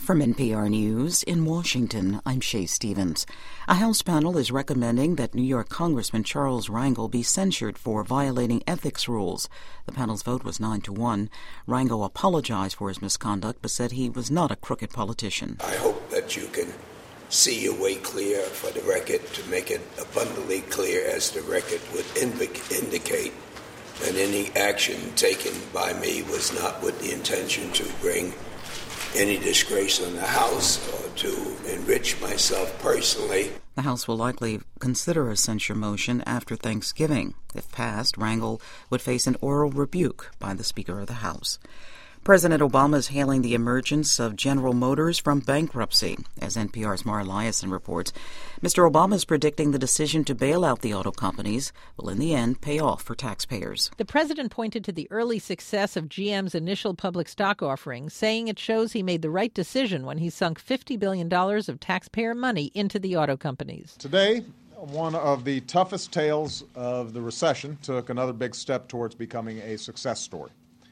From NPR News in Washington, I'm Shay Stevens. A House panel is recommending that New York Congressman Charles Rangel be censured for violating ethics rules. The panel's vote was 9-1. Rangel apologized for his misconduct but said he was not a crooked politician. I hope that you can see your way clear for the record to make it abundantly clear as the record would indicate that any action taken by me was not with the intention to bring any disgrace on the House or to enrich myself personally. The House will likely consider a censure motion after Thanksgiving. If passed, Rangel would face an oral rebuke by the Speaker of the House. President Obama is hailing the emergence of General Motors from bankruptcy. As NPR's Mara Liasson reports, Mr. Obama is predicting the decision to bail out the auto companies will in the end pay off for taxpayers. The president pointed to the early success of GM's initial public stock offering, saying it shows he made the right decision when he sunk $50 billion of taxpayer money into the auto companies. Today, one of the toughest tales of the recession took another big step towards becoming a success story.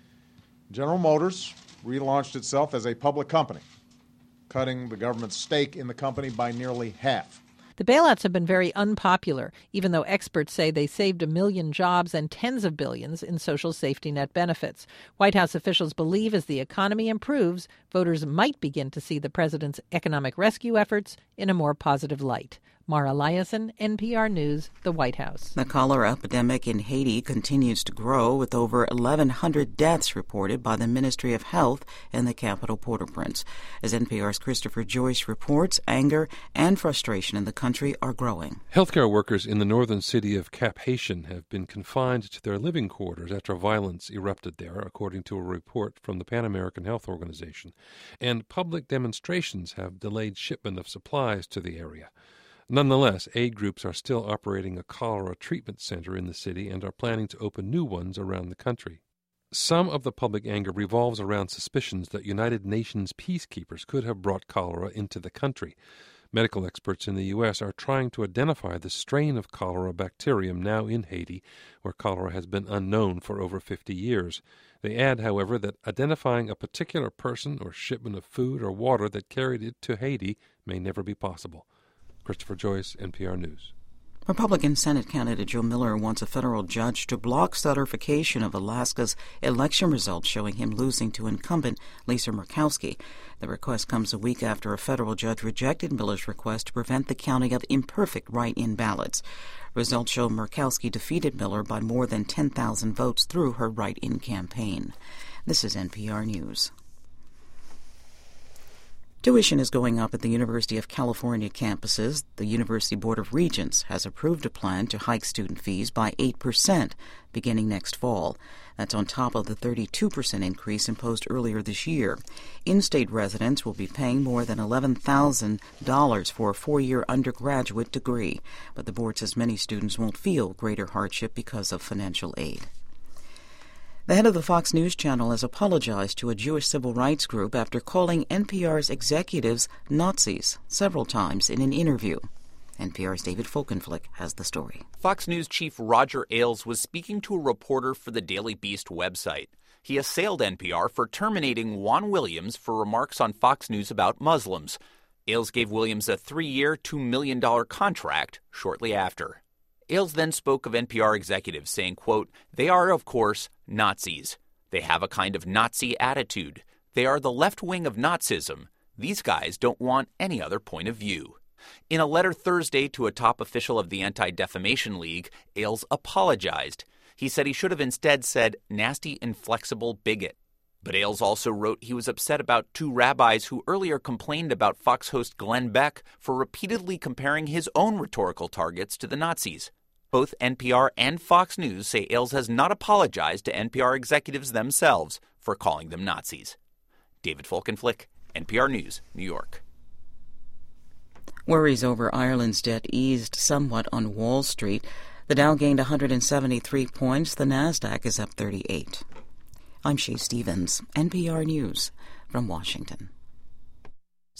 General Motors relaunched itself as a public company, cutting the government's stake in the company by nearly half. The bailouts have been very unpopular, even though experts say they saved 1 million jobs and tens of billions in social safety net benefits. White House officials believe as the economy improves, voters might begin to see the president's economic rescue efforts in a more positive light. Mara Liasson, NPR News, the White House. The cholera epidemic in Haiti continues to grow, with over 1,100 deaths reported by the Ministry of Health in the capital, Port-au-Prince. As NPR's Christopher Joyce reports, anger and frustration in the country are growing. Healthcare workers in the northern city of Cap-Haitien have been confined to their living quarters after violence erupted there, according to a report from the Pan American Health Organization. And public demonstrations have delayed shipment of supplies to the area. Nonetheless, aid groups are still operating a cholera treatment center in the city and are planning to open new ones around the country. Some of the public anger revolves around suspicions that United Nations peacekeepers could have brought cholera into the country. Medical experts in the U.S. are trying to identify the strain of cholera bacterium now in Haiti, where cholera has been unknown for over 50 years. They add, however, that identifying a particular person or shipment of food or water that carried it to Haiti may never be possible. Christopher Joyce, NPR News. Republican Senate candidate Joe Miller wants a federal judge to block certification of Alaska's election results showing him losing to incumbent Lisa Murkowski. The request comes a week after a federal judge rejected Miller's request to prevent the counting of imperfect write-in ballots. Results show Murkowski defeated Miller by more than 10,000 votes through her write-in campaign. This is NPR News. Tuition is going up at the University of California campuses. The University Board of Regents has approved a plan to hike student fees by 8% beginning next fall. That's on top of the 32% increase imposed earlier this year. In-state residents will be paying more than $11,000 for a 4-year undergraduate degree, but the board says many students won't feel greater hardship because of financial aid. The head of the Fox News Channel has apologized to a Jewish civil rights group after calling NPR's executives Nazis several times in an interview. NPR's David Folkenflik has the story. Fox News chief Roger Ailes was speaking to a reporter for the Daily Beast website. He assailed NPR for terminating Juan Williams for remarks on Fox News about Muslims. Ailes gave Williams a 3-year, $2 million contract shortly after. Ailes then spoke of NPR executives, saying, quote, "They are, of course, Nazis. They have a kind of Nazi attitude. They are the left wing of Nazism. These guys don't want any other point of view." In a letter Thursday to a top official of the Anti-Defamation League, Ailes apologized. He said he should have instead said, "nasty, inflexible bigot." But Ailes also wrote he was upset about 2 rabbis who earlier complained about Fox host Glenn Beck for repeatedly comparing his own rhetorical targets to the Nazis. Both NPR and Fox News say Ailes has not apologized to NPR executives themselves for calling them Nazis. David Folkenflik, NPR News, New York. Worries over Ireland's debt eased somewhat on Wall Street. The Dow gained 173 points. The Nasdaq is up 38. I'm Shay Stevens, NPR News from Washington.